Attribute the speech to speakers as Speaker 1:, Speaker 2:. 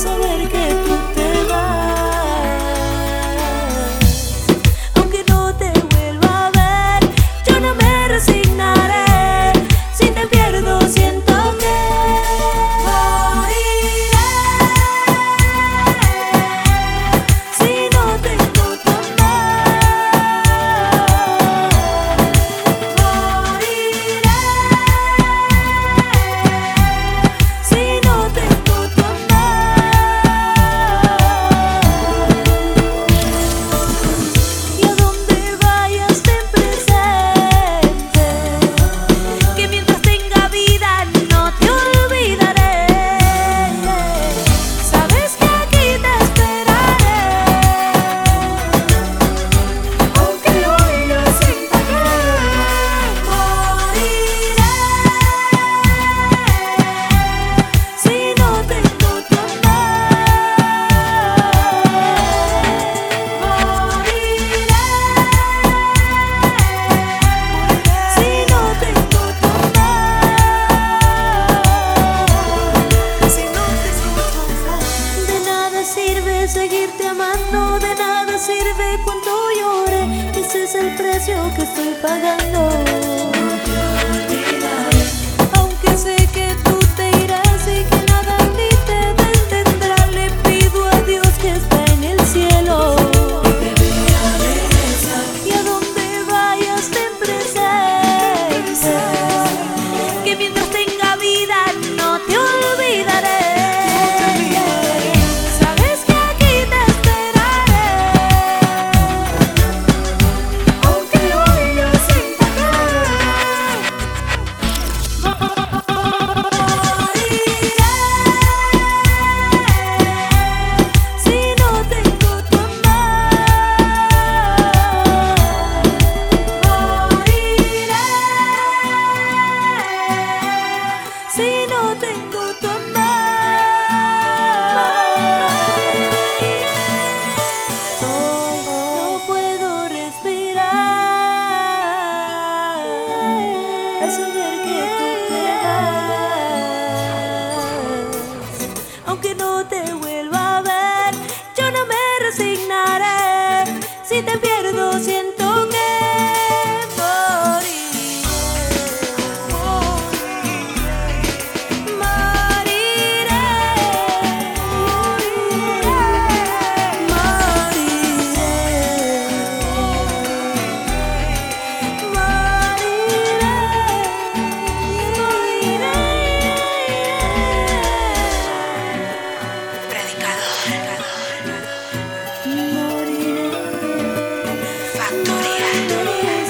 Speaker 1: saber que tú te vas. Aunque no te vuelva a ver, yo no me resignaré. Si te pierdo siento que moriré. Si no tengo tu amor, moriré. Si no tengo tu amor, y a donde vayas ten presente que mientras tenga vida no te olvidaré. Sabes que aquí te esperaré, aunque hoy no sienta que moriré. Si no tengo tu amor, moriré. Si no tengo tu amor, si no tengo tu amor, de nada sirve seguirte amando, de nada sirve cuando llore. Ese es el precio que estoy pagando. Aunque sé que tú te irás y que nada en mí te detendrá, le pido a Dios que está en el cielo y a donde vayas ten presente que mientras tenga vida no te olvidaré. Sabes que aquí te esperaré, aunque hoy no sienta que moriré. Si no tengo tu amor, moriré. Si no tengo tu amor, no puedo respirar al saber que tú te vas. Aunque no te vuelva a ver, yo no me resignaré. Si te pierdo siento que moriré. Factoría.